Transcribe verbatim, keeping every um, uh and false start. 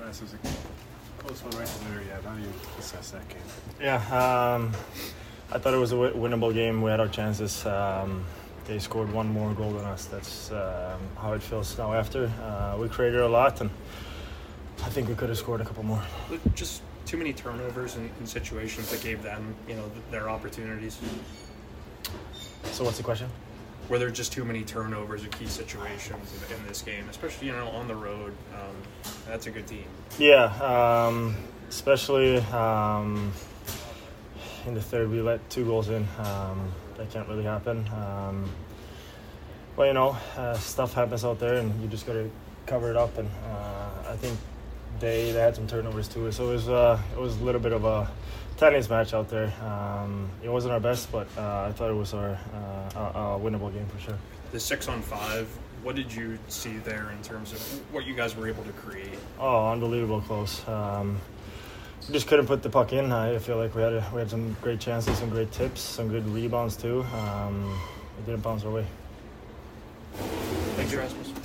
This was a close one right to the very end. How do you assess that game? Yeah, um, I thought it was a w- winnable game. We had our chances. Um, they scored one more goal than us. That's um, how it feels now after. Uh, we created a lot, and I think we could have scored a couple more. Just too many turnovers in, in situations that gave them, you know, their opportunities. So what's the question? Were there just too many turnovers in key situations in, in this game, especially, you know, on the road? Um, that's a good team. Yeah, um, especially um, in the third, we let two goals in. Um, that can't really happen. Um, but, you know, uh, stuff happens out there, and you just got to cover it up. And uh, I think they, they had some turnovers too. So it was, uh, it was a little bit of a tennis match out there. Um, it wasn't our best, but uh, I thought it was our uh, a, a winnable game for sure. The six on five, what did you see there in terms of what you guys were able to create? Oh, unbelievable close. Um, we just couldn't put the puck in. I feel like we had a, we had some great chances, some great tips, some good rebounds too. Um, it didn't bounce our way. Thanks, Rasmus.